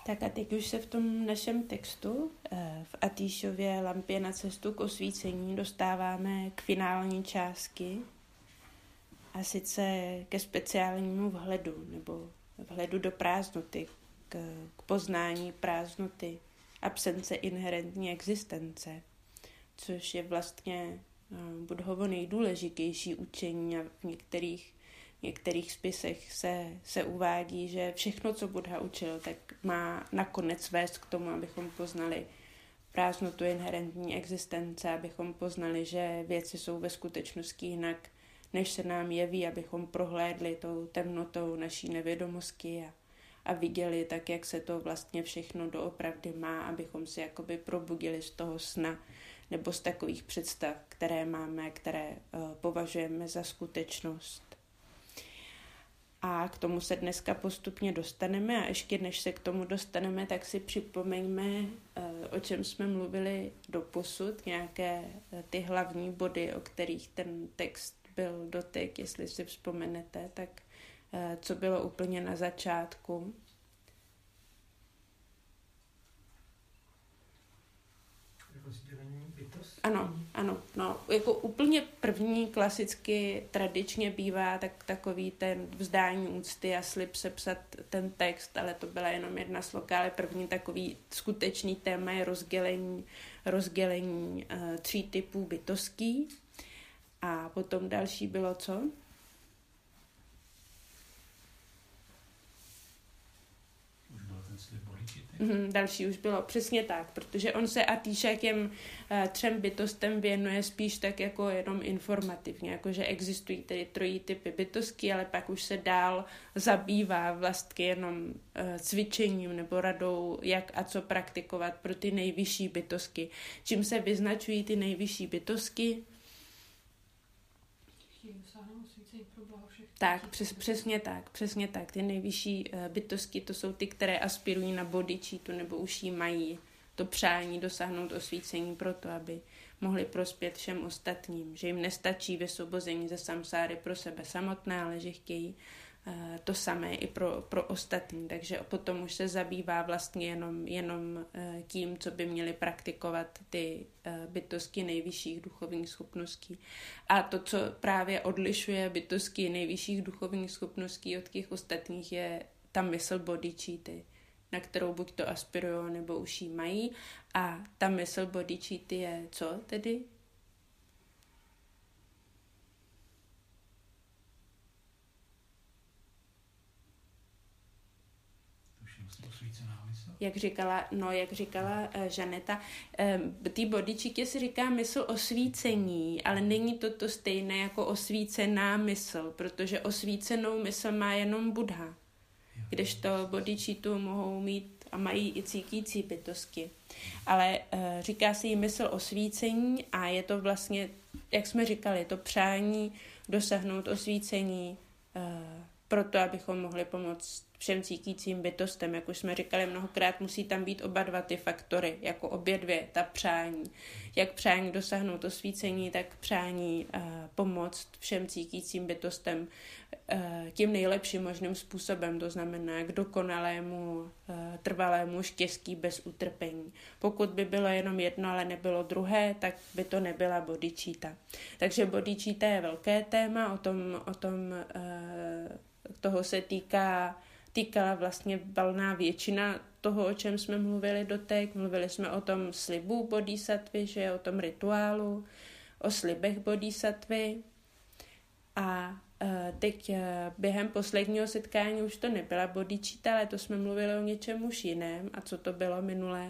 Tak a teď už se v tom našem textu v Atíšově Lampě na cestu k osvícení dostáváme k finální části, a sice ke speciálnímu vhledu, nebo vhledu do prázdnoty, k poznání prázdnoty, absence inherentní existence, což je vlastně Buddhovo nejdůležitější učení, a v některých spisech se uvádí, že všechno, co Buddha učil, tak má nakonec vést k tomu, abychom poznali prázdnotu inherentní existence, abychom poznali, že věci jsou ve skutečnosti jinak, než se nám jeví, abychom prohlédli tou temnotou naší nevědomosti a viděli tak, jak se to vlastně všechno doopravdy má, abychom si jakoby probudili z toho sna nebo z takových představ, které máme, které považujeme za skutečnost. A k tomu se dneska postupně dostaneme, a ještě než se k tomu dostaneme, tak si připomeňme, o čem jsme mluvili doposud, nějaké ty hlavní body, o kterých ten text byl dotek, jestli si vzpomenete, tak co bylo úplně na začátku. Ano, no, jako úplně první klasicky tradičně bývá takový ten vzdání úcty a slib sepsat ten text, ale to byla jenom jedna sloka, ale první takový skutečný téma je rozdělení 3 typů bytostí. A potom další bylo co? Už byl ten slib bodhicitti. Další už bylo, přesně tak, protože on se Atíša těm 3 bytostem věnuje spíš tak jako jenom informativně, jakože existují tedy 3 typy bytostí, ale pak už se dál zabývá vlastně jenom cvičením nebo radou, jak a co praktikovat pro ty nejvyšší bytosti. Čím se vyznačují ty nejvyšší bytosti? Tak, přesně tak. Ty nejvyšší bytosti, to jsou ty, které aspirují na bodhicitu, nebo už jí mají to přání dosáhnout osvícení proto, aby mohli prospět všem ostatním. Že jim nestačí vysvobození ze samsáry pro sebe samotné, ale že chtějí to samé i pro ostatní. Takže potom už se zabývá vlastně jenom tím, co by měly praktikovat ty bytosti nejvyšších duchovních schopností. A to, co právě odlišuje bytosti nejvyšších duchovních schopností od těch ostatních, je ta mysl bodhicitty, na kterou buď to aspirují, nebo už ji mají. A ta mysl bodhicitty je co tedy? Jak říkala Žaneta, ty bodhicittě si říká mysl osvícení, ale není to stejné jako osvícená mysl, protože osvícenou mysl má jenom Buddha, kdežto bodhicittu mohou mít a mají i cítící bytosti. Ale říká si jí mysl osvícení a je to vlastně, jak jsme říkali, to přání dosáhnout osvícení proto, abychom mohli pomoct všem cítícím bytostem. Jak už jsme říkali mnohokrát, musí tam být oba 2 ty faktory, jako obě 2, ta přání. Jak přání dosáhnout osvícení, tak přání pomoct všem cítícím bytostem tím nejlepším možným způsobem, to znamená k dokonalému, trvalému štěstí bez utrpení. Pokud by bylo jenom jedno, ale nebylo druhé, tak by to nebyla bodhicitta. Takže bodhicitta je velké téma, o tom toho se týkala vlastně valná většina toho, o čem jsme mluvili doteď. Mluvili jsme o tom slibu bodhisattvy, že o tom rituálu, o slibech bodhisattvy. A teď během posledního setkání už to nebyla bodhicitta, ale to jsme mluvili o něčem už jiném. A co to bylo minulé?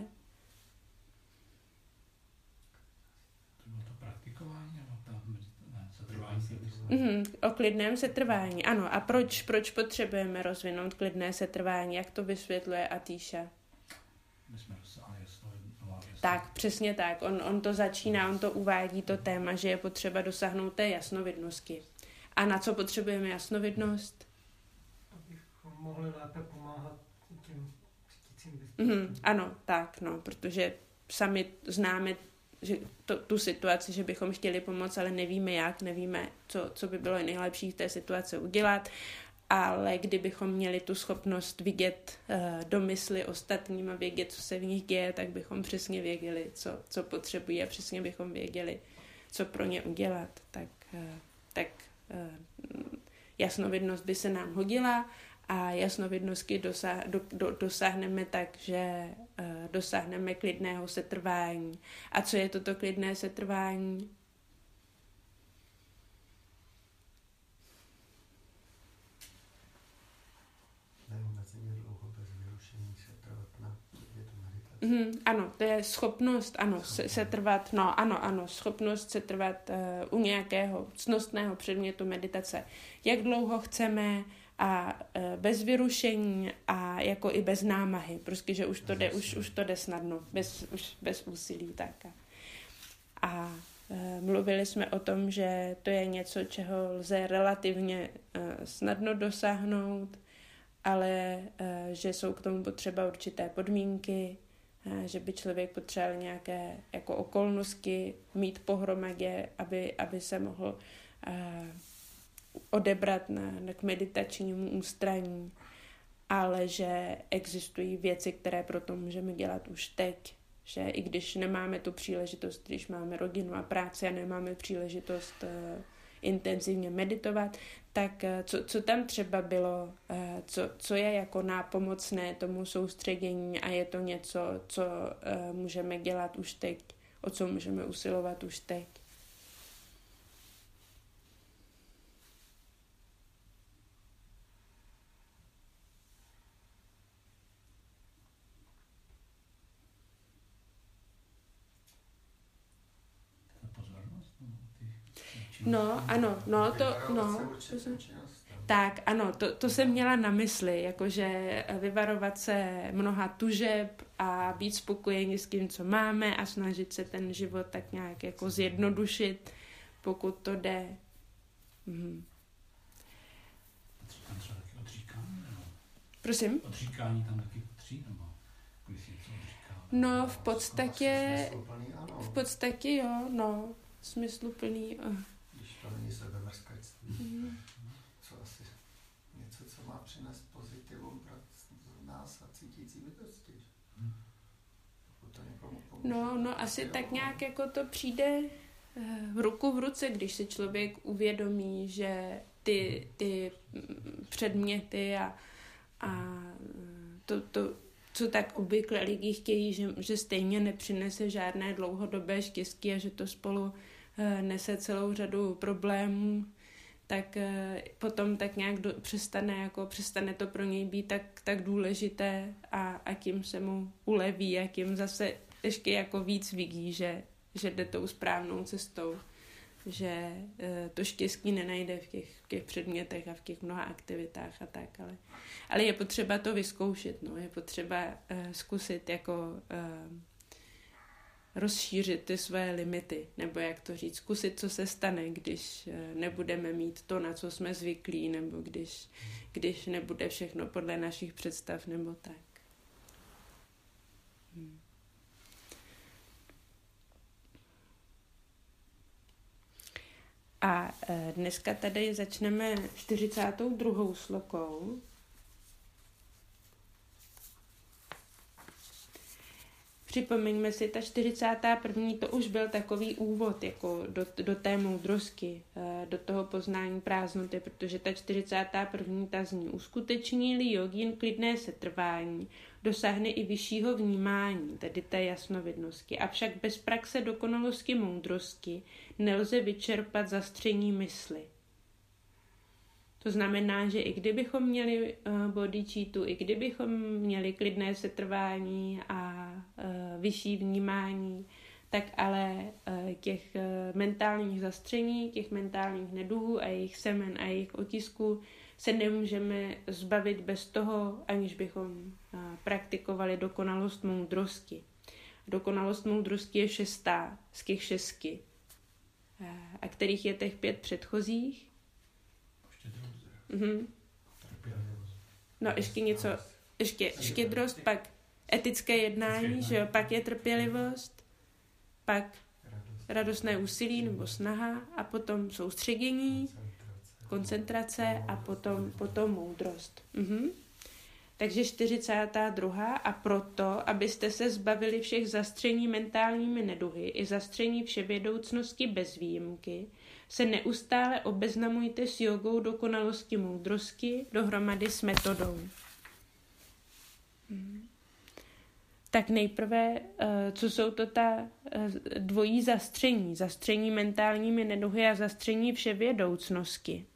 To bylo to praktikování, nebo setrvání? O klidném setrvání, ano. A proč potřebujeme rozvinout klidné setrvání? Jak to vysvětluje Atíša? My jsme dosáhli Tak, přesně tak. On to začíná, on to uvádí to téma, že je potřeba dosáhnout té jasnovidnosti. A na co potřebujeme jasnovidnost? Abychom mohli lépe pomáhat těm cítícím bytostem. Ano, tak, no, protože sami známe že tu situaci, že bychom chtěli pomoct, ale nevíme jak, nevíme, co by bylo nejlepší v té situaci udělat. ale kdybychom měli tu schopnost vidět do mysli ostatním a vědět, co se v nich děje, tak bychom přesně věděli, co potřebují a přesně bychom věděli, co pro ně udělat. Tak jasnovidnost by se nám hodila a jasnovidnosti dosáhneme tak, že dosáhneme klidného setrvání. A co je toto klidné setrvání? Ano, to je schopnost, setrvat, schopnost setrvat u nějakého ctnostného předmětu meditace. Jak dlouho chceme a bez vyrušení a jako i bez námahy, prostě, že už to jde snadno, bez úsilí. Tak. A mluvili jsme o tom, že to je něco, čeho lze relativně snadno dosáhnout, ale že jsou k tomu potřeba určité podmínky, že by člověk potřeboval nějaké jako okolnosti mít pohromadě, aby se mohl odebrat k meditačnímu ústraní, ale že existují věci, které proto můžeme dělat už teď, že i když nemáme tu příležitost, když máme rodinu a práci a nemáme příležitost intenzivně meditovat, tak co tam třeba bylo, co je jako nápomocné tomu soustředění a je to něco, co můžeme dělat už teď, o co můžeme usilovat už teď. Tak, ano, to jsem měla na mysli, jakože vyvarovat se mnoha tužeb a být spokojeni s tím, co máme a snažit se ten život tak nějak jako zjednodušit, pokud to jde. Tam třeba taky odříkání? Prosím? Odříkání tam taky patří, nebo když si něco odříká? No, v podstatě jo, no, smysluplný. Když to není sebemrskačství. Co asi něco, co má přinést pozitivum pro nás a cítící bytosti. To někomu pomůže. No, asi tak nějak jako to přijde ruku v ruce, když se člověk uvědomí, že ty předměty a to, co tak obvykle lidi chtějí, že stejně nepřinese žádné dlouhodobé štěstí a že to spolu nese celou řadu problémů, tak potom tak nějak přestane to pro něj být tak důležité a tím se mu uleví a tím zase ještě jako víc vidí, že jde tou správnou cestou, že to štěstí nenajde v těch předmětech a v těch mnoha aktivitách a tak, ale je potřeba to vyzkoušet, no, je potřeba zkusit jako rozšířit ty své limity, nebo jak to říct, zkusit, co se stane, když nebudeme mít to, na co jsme zvyklí, nebo když nebude všechno podle našich představ, nebo tak. A dneska tady začneme 42. slokou. Připomeňme si, ta 41. to už byl takový úvod jako do té moudrosti, do toho poznání prázdnoty, protože ta 41. ta zní: uskuteční-li jogín klidné setrvání, dosáhne i vyššího vnímání, tedy té jasnovidnosti. Avšak bez praxe dokonalosti moudrosti nelze vyčerpat zastření mysli. To znamená, že i kdybychom měli bodhicitu, i kdybychom měli klidné setrvání a vyšší vnímání, tak ale těch mentálních zastření, těch mentálních neduhů a jejich semen a jejich otisků se nemůžeme zbavit bez toho, aniž bychom praktikovali dokonalost moudrosti. Dokonalost moudrosti je 6. z těch 6, a kterých je těch 5 předchozích. No, ještě něco, ještě štědrost, pak etické jednání, že jo, pak je trpělivost, pak radostné úsilí nebo snaha a potom soustředění, koncentrace a potom moudrost. Takže 42. A proto, abyste se zbavili všech zastření mentálními neduhy i zastření vševědoucnosti bez výjimky, se neustále obeznamujte s jogou dokonalosti moudrosti dohromady s metodou. Tak nejprve, co jsou to ta dvojí zastření? Zastření mentálními neduhy a zastření vševědoucnosti.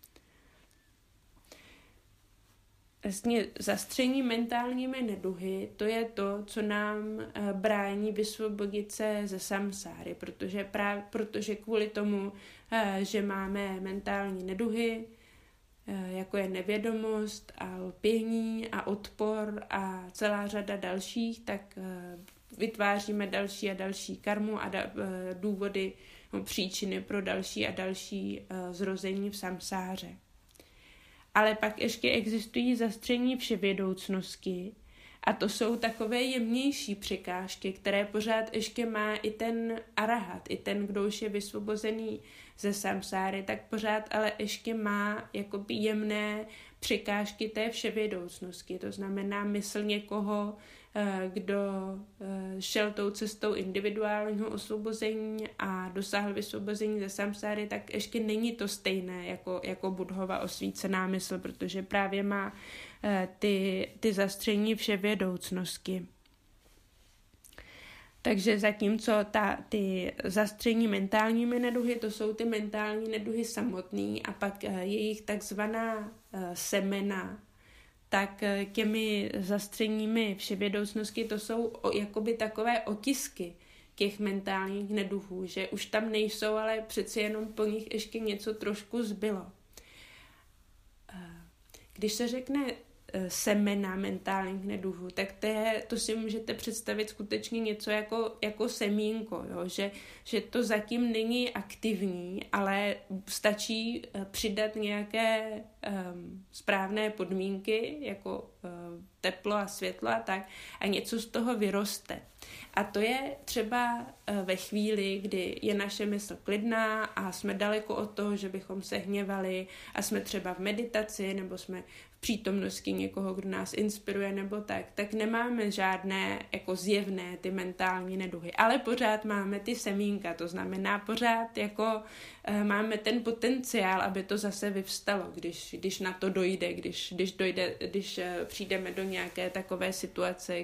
Vlastně zastření mentálními neduhy, to je to, co nám brání vysvobodit se ze samsáry, protože kvůli tomu, že máme mentální neduhy, jako je nevědomost a lpění a odpor a celá řada dalších, tak vytváříme další a další karmu a důvody, příčiny pro další a další zrození v samsáře. Ale pak ještě existují zastření vševědoucnosti a to jsou takové jemnější překážky, které pořád ještě má i ten arahat, i ten, kdo už je vysvobozený ze samsáry, tak pořád ale ještě má jakoby jemné překážky té vševědoucnosti. To znamená mysl někoho, kdo šel tou cestou individuálního osvobození a dosáhl vysvobození ze samsáry, tak ještě není to stejné jako Buddhova osvícená mysl, protože právě má ty zastření vševědoucnosti. Takže zatímco ty zastření mentálními neduhy, to jsou ty mentální neduhy samotný a pak jejich takzvaná semena, tak těmi zastřeními vševědoucnosti to jsou jakoby takové otisky těch mentálních neduhů, že už tam nejsou, ale přeci jenom po nich ještě něco trošku zbylo. Když se řekne semena mentálních neduhů, tak to si můžete představit skutečně něco jako semínko, jo? Že to zatím není aktivní, ale stačí přidat nějaké správné podmínky, jako teplo a světlo a tak, a něco z toho vyroste. A to je třeba ve chvíli, kdy je naše mysl klidná a jsme daleko od toho, že bychom se hněvali a jsme třeba v meditaci nebo jsme v přítomnosti někoho, kdo nás inspiruje nebo tak nemáme žádné jako zjevné ty mentální neduhy, ale pořád máme ty semínka, to znamená pořád jako máme ten potenciál, aby to zase vyvstalo, když na to dojde, když přijdeme do nějaké takové situace,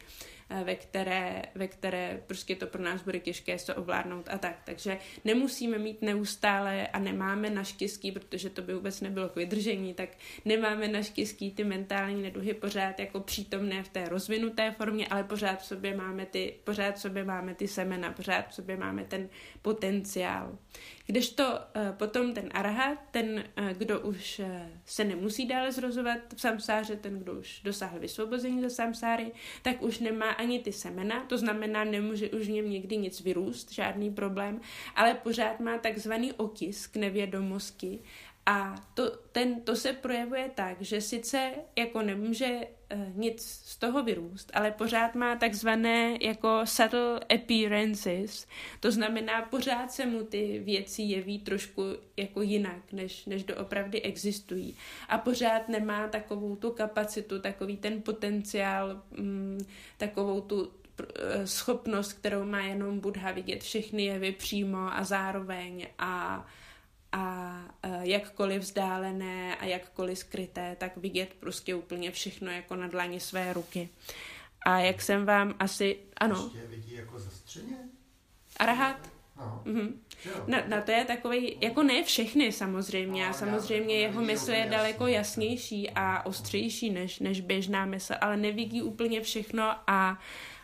ve které prostě to pro nás bude těžké se ovládnout a tak. Takže nemusíme mít neustále a nemáme naštěstí, protože to by vůbec nebylo k vydržení, tak nemáme naštěstí ty mentální neduhy pořád jako přítomné v té rozvinuté formě, ale pořád v sobě máme ty semena, pořád v sobě máme ten potenciál. Kdežto potom ten arahat, ten, kdo už se nemusí dále zrozovat v samsáře, ten, kdo už dosáhl vysvobození ze samsáry, tak už nemá ani ty semena, to znamená, nemůže už v něm nikdy nic vyrůst, žádný problém, ale pořád má takzvaný otisk nevědomosti a to se projevuje tak, že sice jako nemůže nic z toho vyrůst, ale pořád má takzvané jako subtle appearances, to znamená, pořád se mu ty věci jeví trošku jako jinak, než doopravdy existují. A pořád nemá takovou tu kapacitu, takový ten potenciál, takovou tu schopnost, kterou má jenom Buddha vidět všechny jevy přímo a zároveň a jakkoliv vzdálené a jakkoliv skryté, tak vidět prostě úplně všechno jako na dlani své ruky. A jak jsem vám asi... Ano. Ještě vidí jako zastřeně? Arahat? No. Na to je takový, jako ne všechny samozřejmě, a samozřejmě jeho mysl je daleko jasnější a ostřejší než běžná mysl, ale nevidí úplně všechno a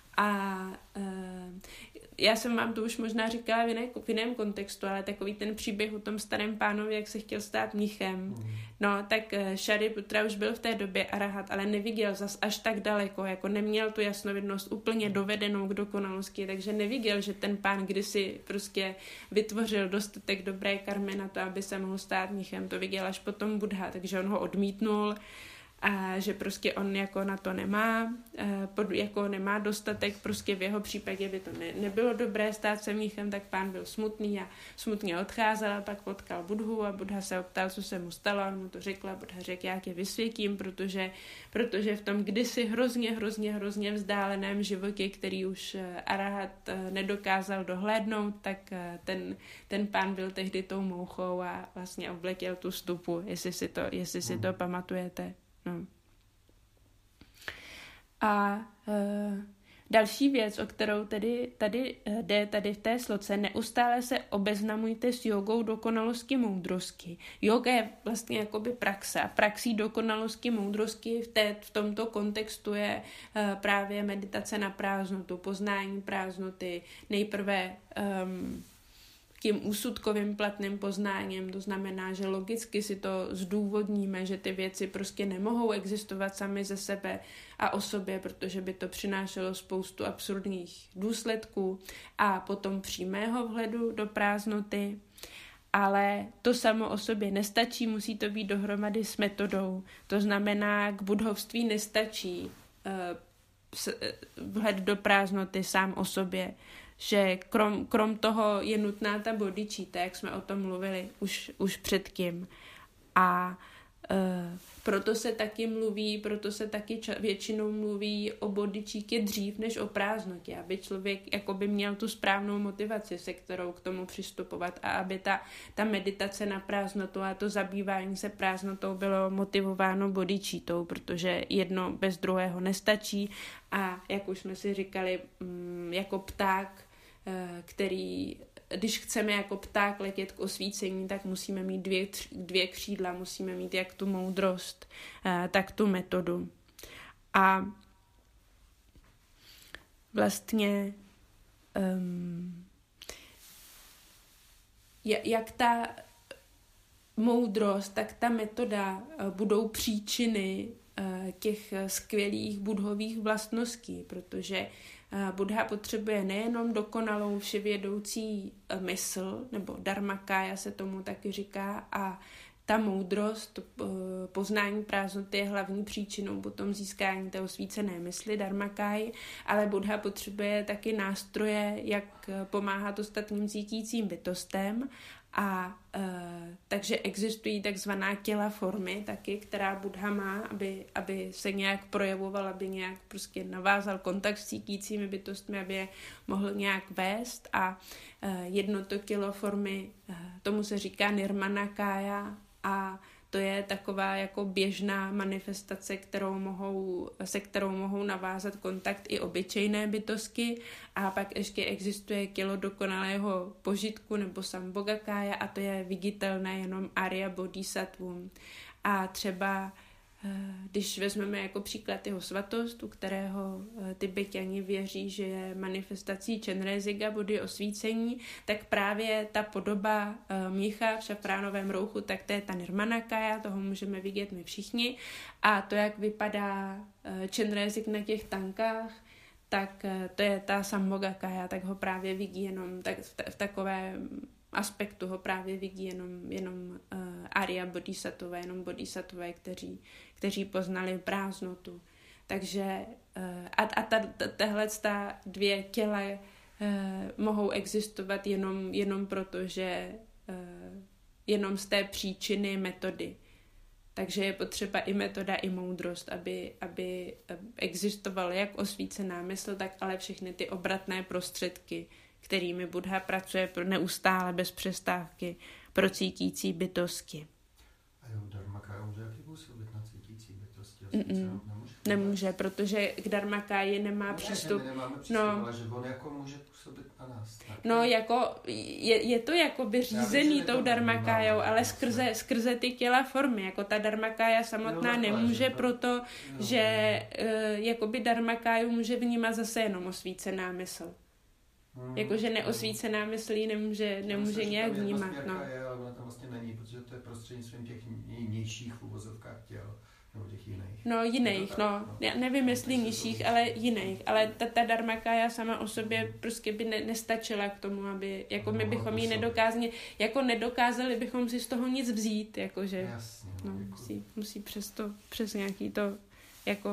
já jsem vám to už možná říkala v jiném kontextu, ale takový ten příběh o tom starém pánovi, jak se chtěl stát mnichem. No, tak Shariputra už byl v té době arahat, ale neviděl zas až tak daleko, jako neměl tu jasnovidnost úplně dovedenou k dokonalosti, takže neviděl, že ten pán kdysi prostě vytvořil dostatek dobré karmy na to, aby se mohl stát mnichem. To viděl až potom Buddha, takže on ho odmítnul a že prostě on jako na to nemá, jako nemá dostatek, prostě v jeho případě by to nebylo dobré stát se mnichem, tak pán byl smutný a smutně odcházel a pak potkal Budhu a Buddha se optal, co se mu stalo, on mu to řekl a Buddha řekl, já tě vysvětím, protože v tom kdysi hrozně vzdáleném životě, který už arahat nedokázal dohlédnout, tak ten pán byl tehdy tou mouchou a vlastně obletěl tu stupu, jestli si to pamatujete. No. A další věc, o kterou tady jde v té sloce, neustále se obeznamujte s jogou dokonalosti moudrosti. Yoga je vlastně jakoby praxe a praxí dokonalosti moudrosti v tomto kontextu je právě meditace na prázdnotu, poznání prázdnoty, nejprve tím úsudkovým platným poznáním, to znamená, že logicky si to zdůvodníme, že ty věci prostě nemohou existovat sami ze sebe a o sobě, protože by to přinášelo spoustu absurdních důsledků a potom přímého vhledu do prázdnoty, ale to samo o sobě nestačí, musí to být dohromady s metodou. To znamená, k buddhovství nestačí vhled do prázdnoty sám o sobě, že krom toho je nutná ta bodhicitta, jak jsme o tom mluvili už předtím. A proto se taky většinou mluví o bodhicitě dřív než o prázdnotě, aby člověk jakoby měl tu správnou motivaci, se kterou k tomu přistupovat a aby ta meditace na prázdnotu a to zabývání se prázdnotou bylo motivováno bodhicittou, protože jedno bez druhého nestačí a jak už jsme si říkali, jako pták, když chceme jako pták letět k osvícení, tak musíme mít dvě křídla, musíme mít jak tu moudrost, tak tu metodu. A vlastně jak ta moudrost, tak ta metoda budou příčiny těch skvělých buddhových vlastností, protože Buddha potřebuje nejenom dokonalou vševědoucí mysl, nebo dharmakaya se tomu taky říká, a ta moudrost, poznání prázdnoty je hlavní příčinou potom získání té osvícené mysli, dharmakáji, ale Buddha potřebuje taky nástroje, jak pomáhat ostatním cítícím bytostem a takže existují takzvaná těla formy taky, která Buddha má, aby se nějak projevoval, aby nějak prostě navázal kontakt s cítícími bytostmi, aby je mohl nějak vést a jedno to tělo formy, tomu se říká nirmanakaya a to je taková jako běžná manifestace, se kterou mohou navázat kontakt i obyčejné bytostky a pak ještě existuje tělo dokonalého požitku nebo sambhogakaya a to je viditelné jenom Arya Bodhisattvům. A třeba když vezmeme jako příklad jeho svatost, u kterého Tibeťani věří, že je manifestací Chenrezig Bodhi osvícení, tak právě ta podoba mnicha v šafránovém rouchu, tak to je ta nirmanakaya, toho můžeme vidět my všichni. A to, jak vypadá Chenrezig na těch tankách, tak to je ta sambhogakaya, tak ho právě vidí jenom v takovém aspektu ho právě vidí jenom Arya Bodhisattva, jenom bodhisattvové, kteří poznali prázdnotu. Takže tahle dvě těla mohou existovat jenom proto, že jenom z té příčiny metody. Takže je potřeba i metoda, i moudrost, aby existovala jak osvícená mysl, tak ale všechny ty obratné prostředky, kterými Buddha pracuje neustále bez přestávky pro cítící bytosti. A jo, dharmakaya může jaký působit na cítící bytosti? Nemůže, protože k dharmakáji nemá přístup. Nemáme přístup, ale že on jako může působit na nás. Tak? No, jako je to jakoby řízený tou dharmakájou, ale skrze ty těla formy. Jako ta dharmakája samotná nemůže, že jakoby dharmakáju může vnímat zase jenom osvícená mysl. Jakože neosvícená myslí nemůže nějak vnímat. No. Je, ale ona tam vlastně není, protože to je prostřednictvím těch nižších v uvozovkách těl. Nebo těch jiných. No, jiných, no. Já nevím, jestli nižších, ale jiných. Ale ta dharmakája sama o sobě prostě by nestačila k tomu, aby, jako my bychom ji nedokázali bychom si z toho nic vzít, jakože. Jasně. No, musí přes nějaký to, jako,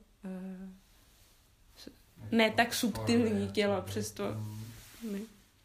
ne tak subtilní tělo, přes to. Ne.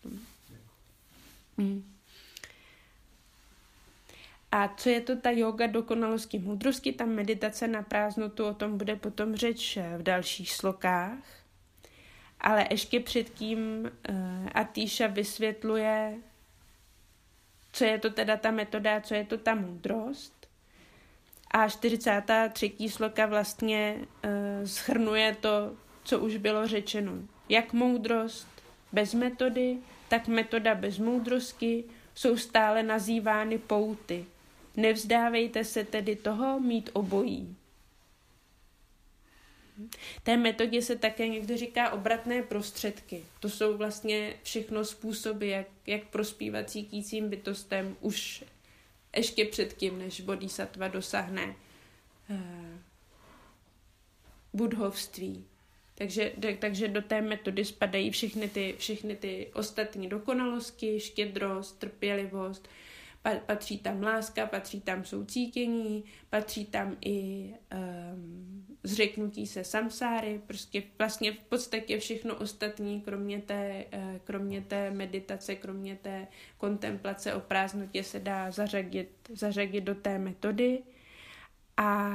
A co je to ta yoga dokonalosti moudrosti, ta meditace na prázdnotu, o tom bude potom řeč v dalších slokách. Ale ještě předtím Atíša vysvětluje, co je to teda ta metoda, co je to ta moudrost. A 43. sloka vlastně shrnuje to, co už bylo řečeno. Jak moudrost bez metody, tak metoda bez moudrosti jsou stále nazývány pouty. Nevzdávejte se tedy toho mít obojí. Té metodě se také někdo říká obratné prostředky. To jsou vlastně všechno způsoby, jak prospívat cítícím bytostem už ještě předtím, než bodhisattva dosáhne budhovství. Takže do té metody spadají všechny ty ostatní dokonalosti, štědrost, trpělivost, patří tam láska, patří tam soucítění, patří tam i zřeknutí se samsáry, prostě vlastně v podstatě všechno ostatní, kromě té meditace, kromě té kontemplace o prázdnotě se dá zařadit do té metody. A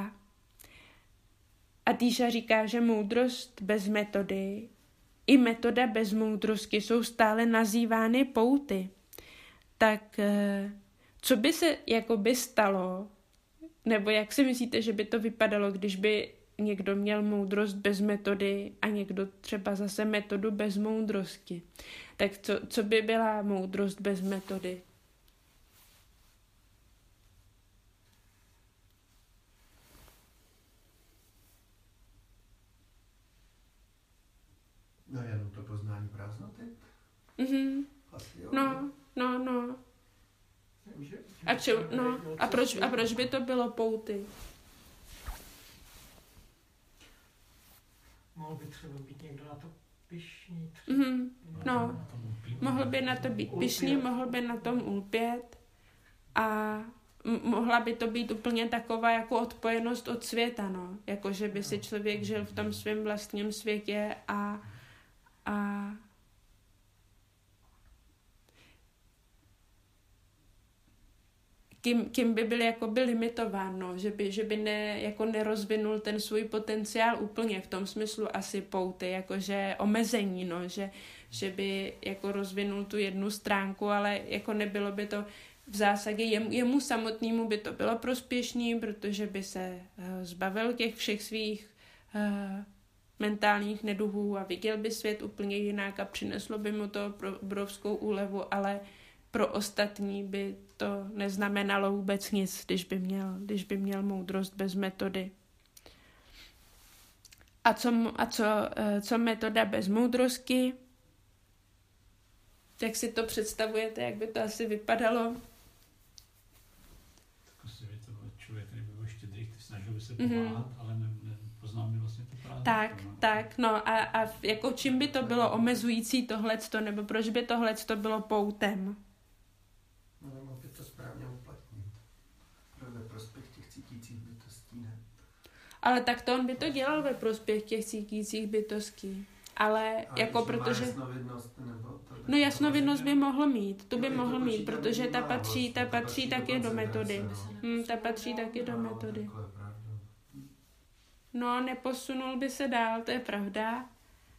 Atíša říká, že moudrost bez metody i metoda bez moudrosti jsou stále nazývány pouty. Tak co by se jakoby stalo, nebo jak si myslíte, že by to vypadalo, když by někdo měl moudrost bez metody a někdo třeba zase metodu bez moudrosti? Tak co by byla moudrost bez metody? No jenom to poznání prázdnoty? Mhm. Asi jo. No. A proč by to bylo pouty? Mohl by třeba být někdo na to pyšný. Mhm. No, mohl by na to být pyšný, mohl by na tom ulpět a mohla by to být úplně taková jako odpojenost od světa, no. Jako, že by si člověk žil v tom svém vlastním světě a kým by byl jakoby limitován, no, že by nerozvinul ten svůj potenciál úplně v tom smyslu asi pouty, jakože omezení, no, že by jako rozvinul tu jednu stránku, ale jako nebylo by to v zásadě jemu samotnému by to bylo prospěšný, protože by se zbavil těch všech svých mentálních neduhů a viděl by svět úplně jinak a přineslo by mu to obrovskou úlevu, ale pro ostatní by to neznamenalo vůbec nic, když by měl moudrost bez metody. Co metoda bez moudrosti? Jak si to představujete, jak by to asi vypadalo? To byl člověk, který byl štědrý, snažil by se pomáhat, ale nepoznal mi vlastně to právě. Tak, no a jako čím by to bylo omezující tohleto, nebo proč by tohleto bylo poutem? No, mohl by to správně uplatnit. Ve prospěch těch cítících bytostí, ne? Ale tak to on by to dělal ve prospěch těch cítících bytostí. Ale jako protože... jasnovidnost, nebo to... No jasnovidnost by mohl mít, tu by mohl mít, protože ta patří taky do metody. Ta patří taky do metody. No, neposunul by se dál, to je pravda.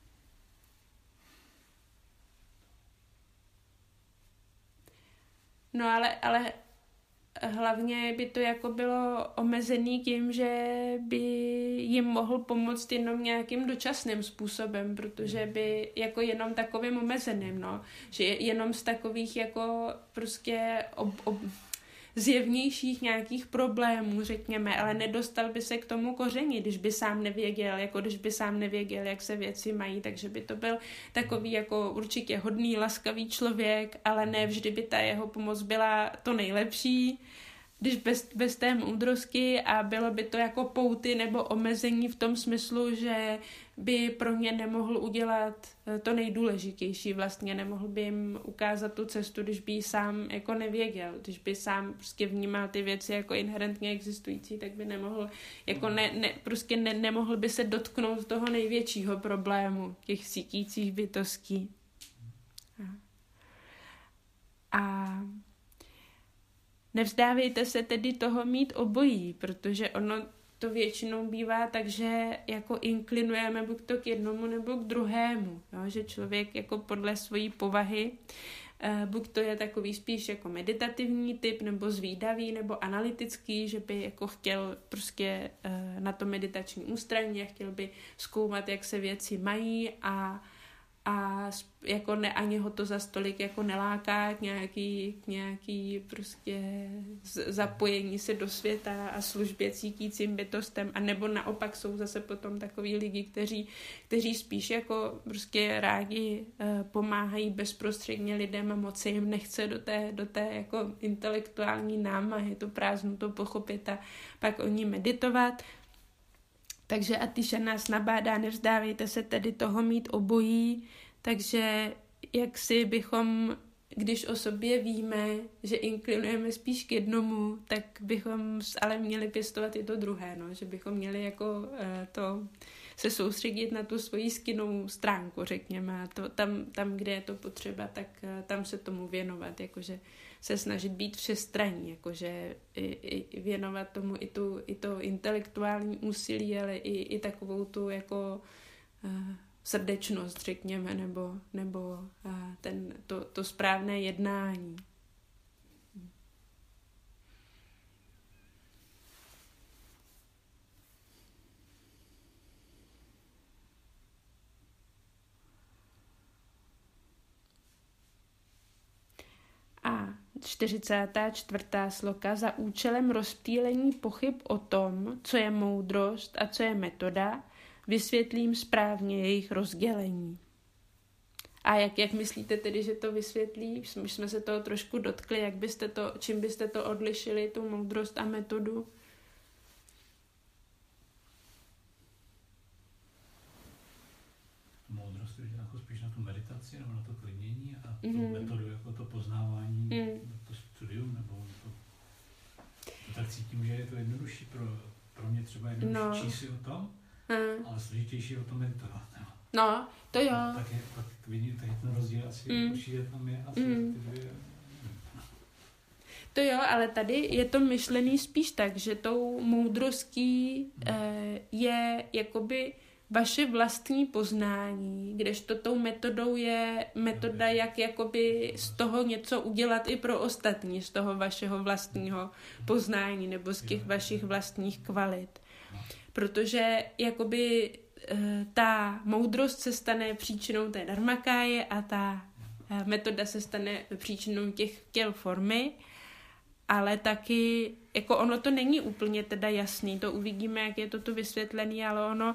No ale hlavně by to jako bylo omezený tím, že by jim mohl pomoct jenom nějakým dočasným způsobem, protože by jako jenom takovým omezeným, no. Že jenom z takových jako prostě zjevnějších nějakých problémů, řekněme, ale nedostal by se k tomu kořeni, když by sám nevěděl, jak se věci mají, takže by to byl takový jako určitě hodný, laskavý člověk, ale ne vždy by ta jeho pomoc byla to nejlepší když bez té moudrosti a bylo by to jako pouty nebo omezení v tom smyslu, že by pro ně nemohl udělat to nejdůležitější vlastně, nemohl by jim ukázat tu cestu, když by ji sám jako nevěděl, když by sám prostě vnímal ty věci jako inherentně existující, tak by nemohl, jako nemohl by se dotknout toho největšího problému těch cítících bytostí. A nevzdávejte se tedy toho mít obojí, protože ono to většinou bývá tak, že jako inklinujeme buď to k jednomu nebo k druhému, jo? Že člověk jako podle svojí povahy, buď to je takový spíš jako meditativní typ, nebo zvídavý, nebo analytický, že by jako chtěl prostě na to meditační ústraní a chtěl by zkoumat, jak se věci mají a jako ani ho to za stolik jako neláká k nějaký prostě zapojení se do světa a službě cítícím bytostem, a nebo naopak jsou zase potom takový lidi, kteří spíš jako prostě rádi pomáhají bezprostředně lidem a moc se jim nechce do té jako intelektuální námahy, tu prázdnotu pochopit a pak o ní meditovat. Takže Atisha nás nabádá, nevzdávejte se tedy toho mít obojí, takže jak si bychom, když o sobě víme, že inklinujeme spíš k jednomu, tak bychom ale měli pěstovat i to druhé, no? Že bychom měli jako to se soustředit na tu svoji skinnou stránku, řekněme, a to, tam, kde je to potřeba, tak tam se tomu věnovat, jakože se snažit být všestranní, jakože i věnovat tomu i to intelektuální úsilí, ale i takovou tu jako srdečnost, řekněme, nebo to správné jednání. A 44. sloka: za účelem rozptýlení pochyb o tom, co je moudrost a co je metoda, vysvětlím správně jejich rozdělení. A jak myslíte tedy, že to vysvětlí? Už jsme se toho trošku dotkli, čím byste to odlišili, tu moudrost a metodu? Moudrost je jako spíš na tu meditaci nebo na to klidnění a tu metodu jako to poznávání, to studium, nebo to tak cítím, že je to jednodušší pro mě třeba jednodušší si o tom, ale složitější o tom meditovat. No, to jo. Tak vidím, tak ten rozdíl asi určitě tam je asi ty dvě. To jo, ale tady je to myšlený spíš tak, že tou moudrostí je jakoby vaše vlastní poznání, kdežto tou metodou je metoda, jak jakoby z toho něco udělat i pro ostatní, z toho vašeho vlastního poznání nebo z těch vašich vlastních kvalit. Protože jakoby ta moudrost se stane příčinou té dharmakáje a ta metoda se stane příčinou těch těl formy, ale taky, jako ono to není úplně teda jasný, to uvidíme, jak je to tu vysvětlený, ale ono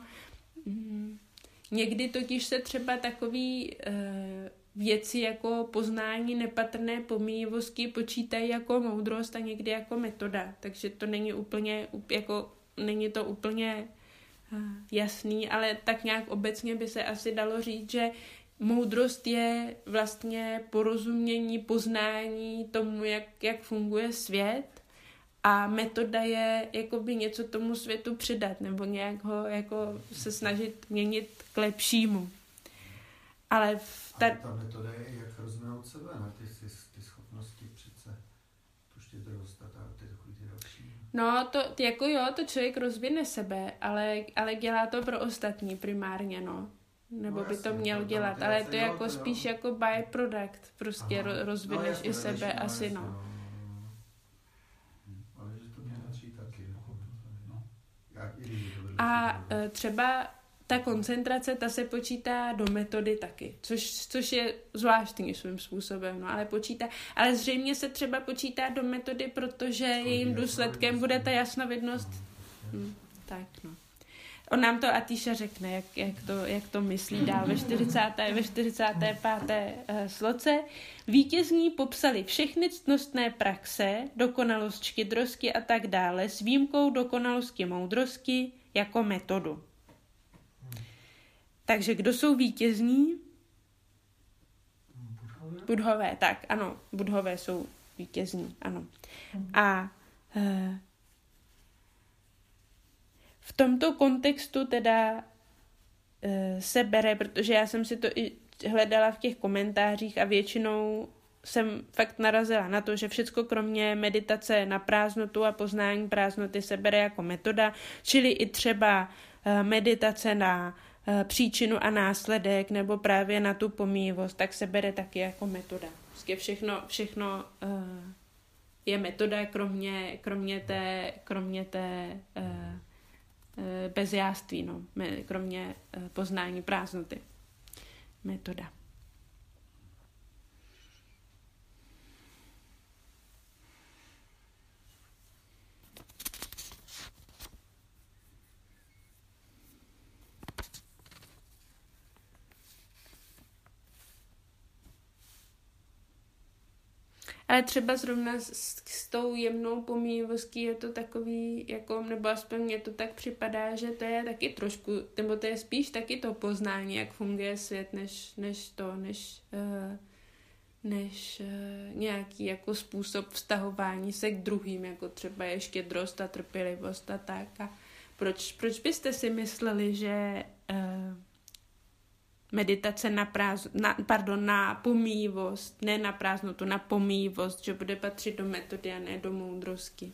někdy totiž se třeba takový věci jako poznání nepatrné pomíjivosti počítají jako moudrost a někdy jako metoda, takže to není úplně, jako není to úplně jasný, ale tak nějak obecně by se asi dalo říct, že moudrost je vlastně porozumění, poznání tomu, jak funguje svět, a metoda je jakoby něco tomu světu přidat nebo nějak ho jako se snažit měnit k lepšímu. Ale ta metoda je, jak rozvinout sebe, na ty schopnosti přece, tu štědrost a ty další. No, to jako jo, to člověk rozvine sebe, ale dělá to pro ostatní primárně, no. Nebo no, by to měl dělat, ale to je jako spíš jako byproduct, prostě rozvineš i sebe asi, no. Ale že to mě načí taky, no. A třeba ta koncentrace, ta se počítá do metody taky, což je zvláštní svým způsobem, no, ale zřejmě se třeba počítá do metody, protože jejím důsledkem bude ta jasnovidnost. Tak, no. On nám to Atíša řekne, jak to myslí dál ve 45. sloce. Vítězní popsali všechny ctnostné praxe, dokonalost štědrosti a tak dále, s výjimkou dokonalosti moudrosti jako metodu. Takže kdo jsou vítězní? Budhové, tak ano, budhové jsou vítězní, ano. A v tomto kontextu teda se bere, protože já jsem si to i hledala v těch komentářích a většinou jsem fakt narazila na to, že všecko kromě meditace na prázdnotu a poznání prázdnoty se bere jako metoda, čili i třeba meditace na příčinu a následek nebo právě na tu pomíjivost, tak se bere taky jako metoda. Prostě všechno je metoda, kromě té bezjáství, no, kromě poznání prázdnoty. Metoda. Ale třeba zrovna s tou jemnou pomíjivostí je to takový, jako, nebo aspoň mně to tak připadá, že to je taky trošku, nebo to je spíš taky to poznání, jak funguje svět, než nějaký jako způsob vztahování se k druhým, jako třeba je štědrost a trpělivost a tak. A proč byste si mysleli, že meditace na pomíjivost, ne na prázdnotu, na pomíjivost, že bude patřit do metody a ne do moudrosti?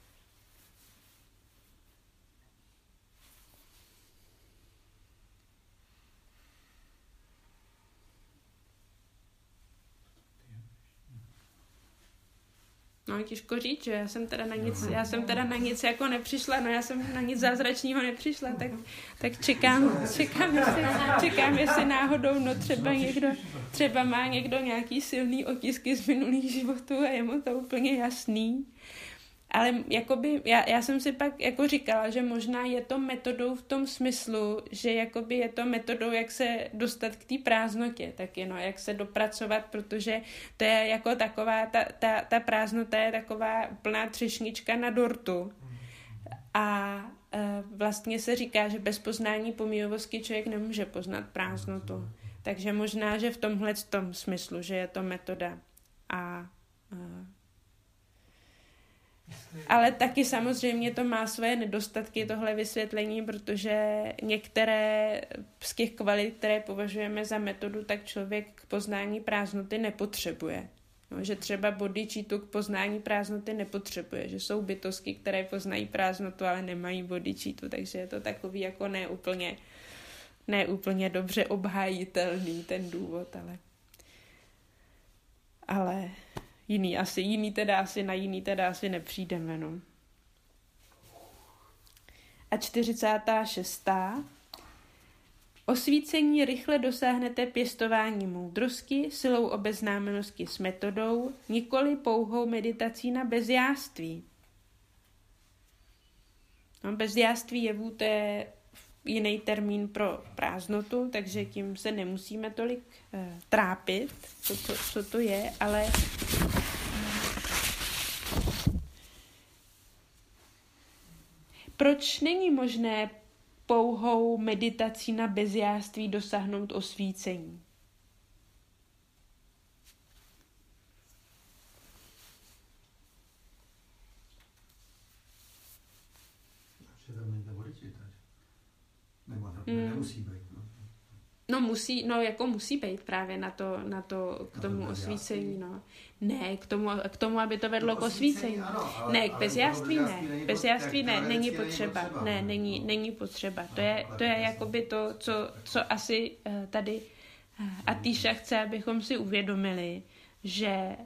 No, těžko říct, že já jsem teda na nic jako nepřišla, no já jsem na nic zázračného nepřišla, tak čekám, jestli náhodou, no třeba má někdo nějaký silný otisky z minulých životů a je mu to úplně jasný. Ale jakoby, já jsem si pak jako říkala, že možná je to metodou v tom smyslu, že jakoby je to metodou, jak se dostat k té prázdnotě, taky no, jak se dopracovat, protože to je jako taková, ta prázdnota je taková úplná třešnička na dortu. A vlastně se říká, že bez poznání pomíjivosti člověk nemůže poznat prázdnotu. Takže možná, že v tomhle tom smyslu, že je to metoda. Ale taky samozřejmě to má svoje nedostatky, tohle vysvětlení, protože některé z těch kvalit, které považujeme za metodu, tak člověk k poznání prázdnoty nepotřebuje. No, že třeba bodhicitta k poznání prázdnoty nepotřebuje, že jsou bytosti, které poznají prázdnotu, ale nemají bodhicittu, takže je to takový jako ne úplně dobře obhájitelný ten důvod, ale na jiný teda asi nepřijdeme, no. A 46. Osvícení rychle dosáhnete pěstování moudrosti, silou obeznámenosti s metodou, nikoli pouhou meditací na bezjáství. No, bezjáství jevů, to je jiný termín pro prázdnotu, takže tím se nemusíme tolik trápit, co to je, ale proč není možné pouhou meditací na bezjáství dosáhnout osvícení? Nemusí být. Musí být právě na to k tomu osvícení, no. Ne, k tomu, aby to vedlo k osvícení. Ano, ne, k bezjáství ne. Bezjáství ne, není potřeba. Ne, není potřeba. To je jakoby to, co asi tady Atíša chce, abychom si uvědomili, že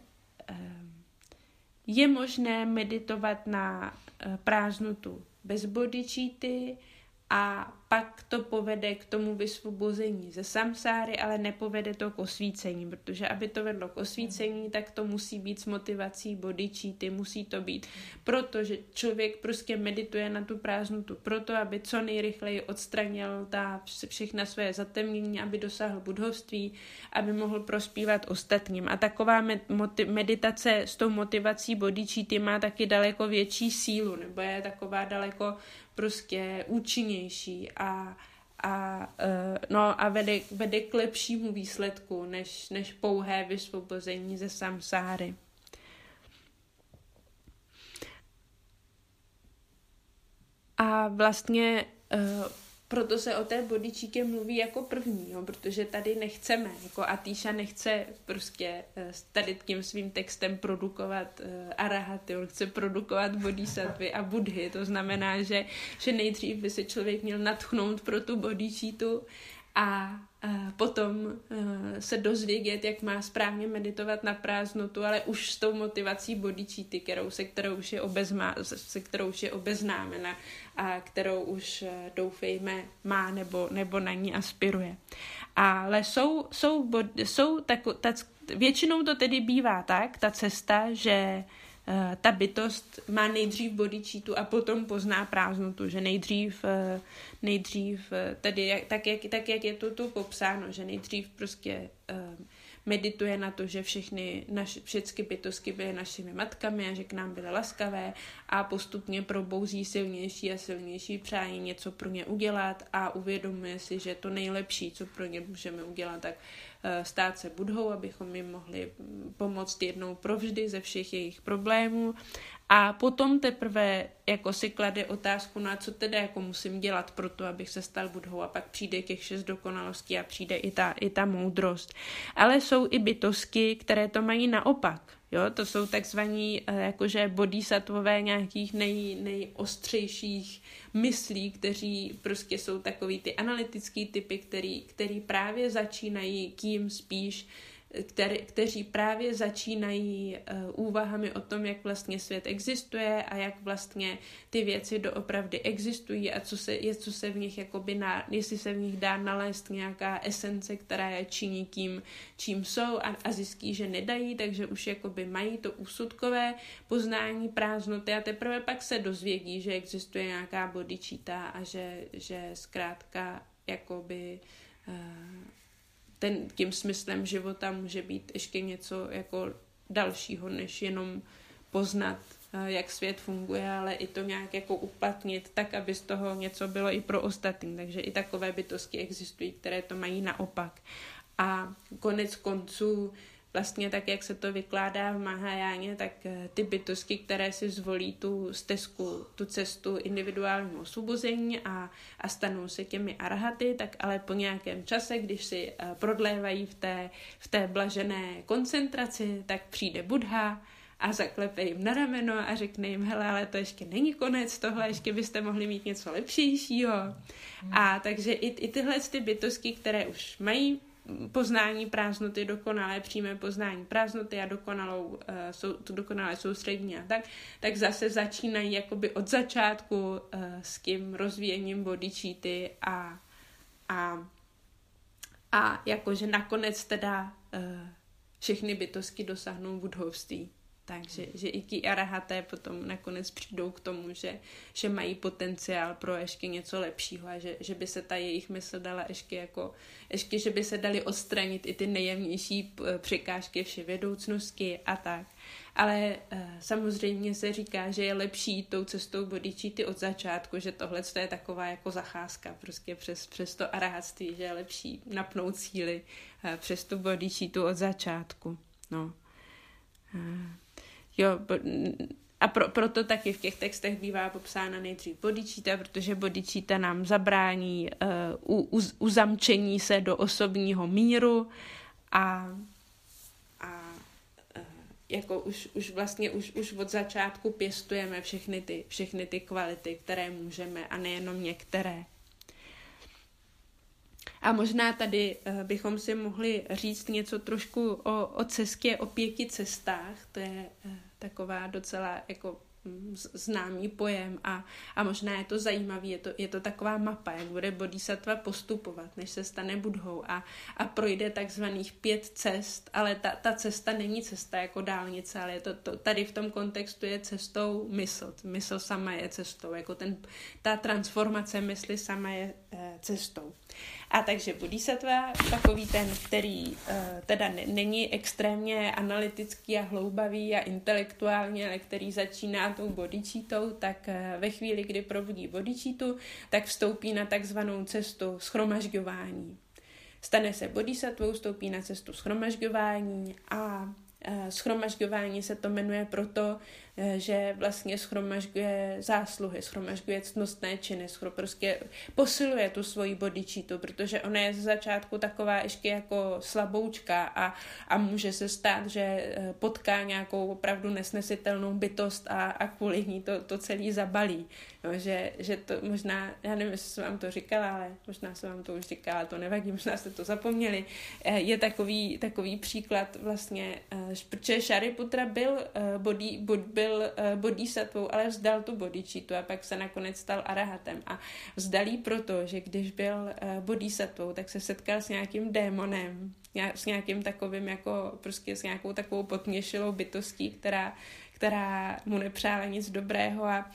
je možné meditovat na prázdnotu bez bodhicitty a pak to povede k tomu vysvobození ze samsáry, ale nepovede to k osvícení, protože aby to vedlo k osvícení, tak to musí být s motivací bodhicitti, musí to být, protože člověk prostě medituje na tu prázdnotu, proto aby co nejrychleji odstranil všechna své zatemnění, aby dosáhl buddhovství, aby mohl prospívat ostatním. A taková meditace s tou motivací bodhicitti má taky daleko větší sílu, nebo je taková daleko prostě účinnější a vede k lepšímu výsledku, než pouhé vysvobození ze samsáry. A vlastně proto se o té bodhicitě mluví jako první, jo, protože tady nechceme, jako Atíša nechce prostě tady tím svým textem produkovat arahaty, on chce produkovat bodhisattvy a buddhy, to znamená, že nejdřív by se člověk měl nadchnout pro tu bodhicitu a potom se dozvědět, jak má správně meditovat na prázdnotu, ale už s tou motivací bodhicitty, se kterou už je obeznámena a kterou už doufejme má nebo na ní aspiruje. Ale většinou to tedy bývá tak, ta cesta, že ta bytost má nejdřív bodhicittu a potom pozná prázdnotu, že nejdřív tedy tak jak je to tu popsáno, že nejdřív prostě medituje na to, že všechny bytosti byly našimi matkami a že k nám byly laskavé a postupně probouzí silnější a silnější přání něco pro ně udělat a uvědomuje si, že to nejlepší, co pro ně můžeme udělat, tak stát se buddhou, abychom jim mohli pomoct jednou provždy ze všech jejich problémů. A potom teprve jako si klade otázku, no a co teda jako musím dělat pro to, abych se stal buddhou, a pak přijde těch 6 dokonalostí a přijde i ta moudrost. Ale jsou i bytosti, které to mají naopak. Jo? To jsou takzvaní jakože bodhisattvové nějakých nejostřejších myslí, kteří prostě jsou takový ty analytický typy, který právě začínají tím spíš, kteří právě začínají úvahami o tom, jak vlastně svět existuje a jak vlastně ty věci doopravdy existují a co se v nich jakoby jestli se v nich dá nalézt nějaká esence, která je činí tím, čím jsou a zjistí, že nedají, takže už jakoby mají to úsudkové poznání prázdnoty a teprve pak se dozvědí, že existuje nějaká bodhicitta a že zkrátka jakoby tím smyslem života může být ještě něco jako dalšího, než jenom poznat, jak svět funguje, ale i to nějak jako uplatnit tak, aby z toho něco bylo i pro ostatní. Takže i takové bytosti existují, které to mají naopak. A konec konců vlastně tak, jak se to vykládá v Mahajáně, tak ty bytosti, které si zvolí tu cestu individuálního osvobození a stanou se těmi arahaty, tak ale po nějakém čase, když si prodlévají v té blažené koncentraci, tak přijde Buddha a zaklepe jim na rameno a řekne jim, hele, ale to ještě není konec, tohle ještě byste mohli mít něco lepšího. A takže i tyhle ty bytosti, které už mají poznání prázdnoty, dokonalé přímé poznání prázdnoty a dokonalé soustředění a tak zase začínají jakoby od začátku s tím rozvíjením bodhicitty a jakože nakonec teda všechny bytosti dosáhnou buddhovství. Takže že i ti arahaté potom nakonec přijdou k tomu, že mají potenciál pro ještě něco lepšího a že by se ta jejich mysl dala ještě že by se daly odstranit i ty nejjemnější překážky vševědoucnosti a tak. Ale samozřejmě se říká, že je lepší tou cestou bodhicitty od začátku, že tohle je taková jako zacházka prostě přes to arahatství, že je lepší napnout síly přes tu bodhicittu od začátku. No. Jo, a proto taky v těch textech bývá popsána nejdřív bodhicitta, protože bodhicitta nám zabrání uzamčení se do osobního míru a jako už vlastně od začátku pěstujeme všechny ty kvality, které můžeme a nejenom některé. A možná tady bychom si mohli říct něco trošku o cestě, o 5 cestách. To je taková docela jako známý pojem a možná je to zajímavý, je to taková mapa, jak bude bodhisattva postupovat, než se stane budhou a projde takzvaných 5 cest, ale ta cesta není cesta jako dálnice, ale je to tady v tom kontextu je cestou mysl. Mysl sama je cestou, jako ta transformace mysli sama je cestou. A takže bodhisattva, takový ten, který teda není extrémně analytický a hloubavý a intelektuální, ale který začíná tou bodhicitou, tak ve chvíli, kdy probudí bodhicitu, tak vstoupí na takzvanou cestu shromažďování. Stane se bodhisattvou, vstoupí na cestu shromažďování a shromažďování se to jmenuje proto, že vlastně shromažďuje zásluhy, shromažďuje ctnostné činy, prostě posiluje tu svoji bodhicitu, protože ona je ze začátku taková ještě jako slaboučka a může se stát, že potká nějakou opravdu nesnesitelnou bytost a kvůli ní to celý zabalí. No, že to možná, já nevím, jestli jsem vám to říkala, ale možná jsem vám to už říkala, to nevadí, možná jste to zapomněli. Je takový příklad vlastně, protože Šariputra byl bodhisattvou, ale vzdal tu bodhicitu a pak se nakonec stal arahatem. A vzdal jí proto, že když byl bodhisattvou, tak se setkal s nějakým démonem, s nějakým takovým jako prostě s nějakou takovou potměšilou bytostí, která mu nepřála nic dobrého a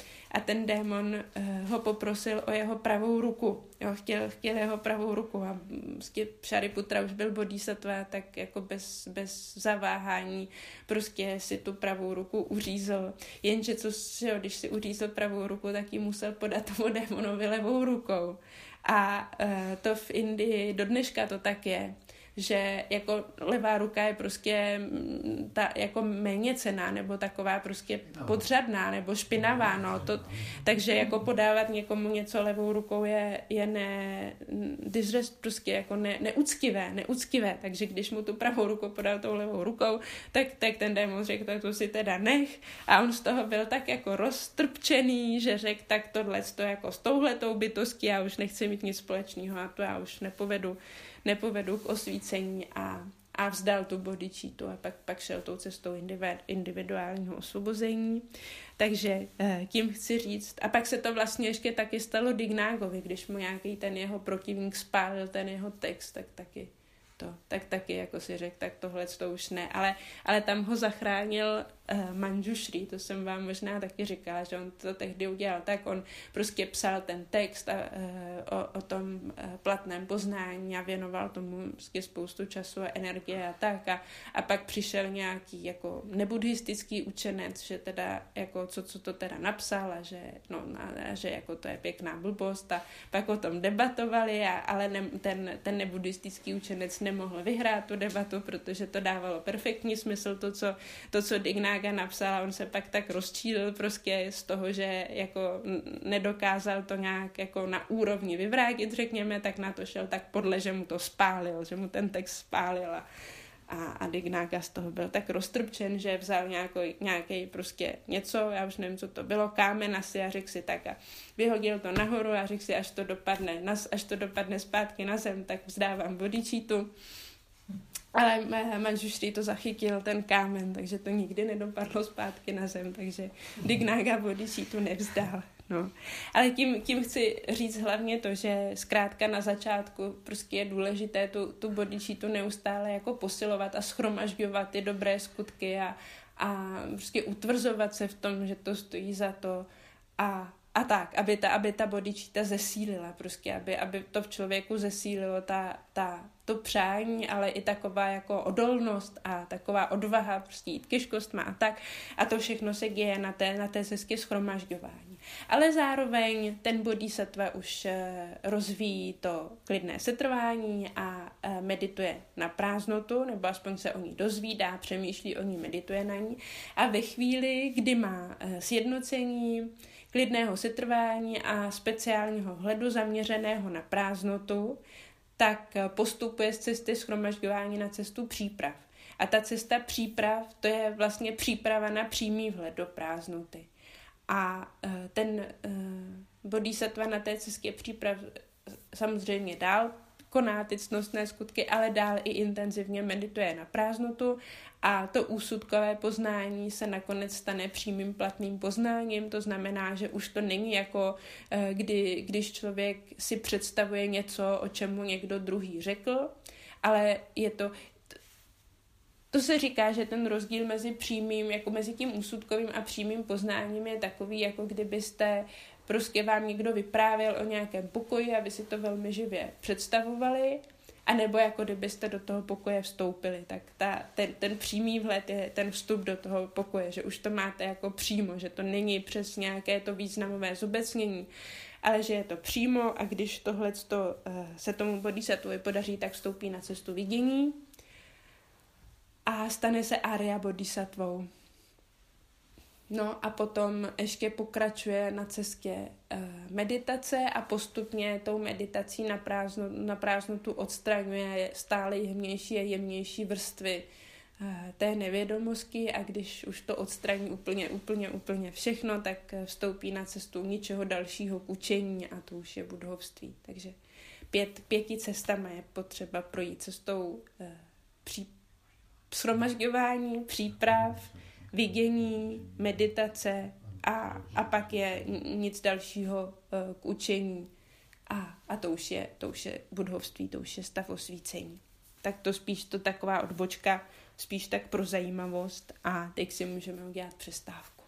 ten démon ho poprosil o jeho pravou ruku. Jo, chtěl jeho pravou ruku a Šariputra už byl bodhisattva, tak jako bez zaváhání prostě si tu pravou ruku uřízl. Jenže když si uřízl pravou ruku, tak ji musel podat tomu démonovi levou rukou. A to v Indii do dneška to tak je, že jako levá ruka je prostě ta jako méně cenná, nebo taková prostě podřadná, nebo špinavá, no. Takže jako podávat někomu něco levou rukou je prostě jako neúctivé, takže když mu tu pravou ruku podal tou levou rukou, tak ten démon řekl, tak to si teda nech a on z toho byl tak jako roztrpčený, že řekl, tak tohleto jako s touhletou bytostí já už nechci mít nic společného a to já už nepovedu k osvícení a vzdal tu bodhicitu a pak šel tou cestou individuálního osvobození. Takže tím chci říct. A pak se to vlastně ještě taky stalo Dignágovi, když mu nějaký ten jeho protivník spálil ten jeho text, tak taky jako si řekl, tak tohle to už ne. Ale tam ho zachránil Manjushri, to jsem vám možná taky říkala, že on to tehdy udělal tak, on prostě psal ten text o tom platném poznání a věnoval tomu prostě spoustu času a energie a tak a pak přišel nějaký jako nebuddhistický učenec, že teda jako co to teda napsal a že jako to je pěkná blbost a pak o tom debatovali, ale ten nebuddhistický učenec nemohl vyhrát tu debatu, protože to dávalo perfektní smysl, to, co Dignága napsal, a on se pak tak rozčílil prostě z toho, že jako nedokázal to nějak jako na úrovni vyvrátit, řekněme, tak na to šel tak podle, že mu to spálil, že mu ten text spálil a Dignága z toho byl tak roztrpčen, že vzal nějaký prostě něco, já už nevím, co to bylo, kámen asi a řekl si tak a vyhodil to nahoru a řekl si, až to dopadne zpátky na zem, tak vzdávám bodhicitu. Ale Manjushri to zachytil, ten kámen, takže to nikdy nedopadlo zpátky na zem, takže Dignága bodhicitu nevzdal. No. Ale tím chci říct hlavně to, že zkrátka na začátku prostě je důležité tu bodhicitu neustále jako posilovat a shromažďovat ty dobré skutky a prostě utvrzovat se v tom, že to stojí za to a tak, aby ta bodhicita zesílila, prostě, aby to v člověku zesílilo to přání, ale i taková jako odolnost a taková odvaha prostě jít těžkostma a tak. A to všechno se děje na té cestě shromažďování. Ale zároveň ten bodhisattva už rozvíjí to klidné setrvání a medituje na prázdnotu, nebo aspoň se o ní dozvídá, přemýšlí o ní, medituje na ní. A ve chvíli, kdy má sjednocení klidného setrvání a speciálního vhledu zaměřeného na prázdnotu, tak postupuje z cesty shromažďování na cestu příprav. A ta cesta příprav, to je vlastně příprava na přímý vhled do prázdnoty. A ten bodhisattva na té cestě příprav samozřejmě dál koná ty ctnostné skutky, ale dál i intenzivně medituje na prázdnotu a to úsudkové poznání se nakonec stane přímým platným poznáním, to znamená, že už to není jako když člověk si představuje něco, o čem mu někdo druhý řekl, ale je to se říká, že ten rozdíl mezi přímým, jako mezi tím úsudkovým a přímým poznáním je takový, jako kdybyste prostě vám někdo vyprávěl o nějakém pokoji a vy si to velmi živě představovali, anebo jako kdybyste do toho pokoje vstoupili. Tak ten přímý vhled je ten vstup do toho pokoje, že už to máte jako přímo, že to není přes nějaké to významové zobecnění, ale že je to přímo a když tohleto se tomu bodhisattvovi podaří, tak vstoupí na cestu vidění a stane se Arya bodhisattvou. No a potom ještě pokračuje na cestě meditace a postupně tou meditací na prázdnotu odstraňuje stále jemnější vrstvy té nevědomosti a když už to odstraní úplně všechno, tak vstoupí na cestu ničeho dalšího k učení a to už je buddhovství. Takže 5 cestama je potřeba projít cestou shromažďování, příprav, vidění, meditace a pak je nic dalšího k učení. A to už je buddhovství, to už je stav osvícení. Tak to spíš to taková odbočka, spíš tak pro zajímavost a teď si můžeme udělat přestávku.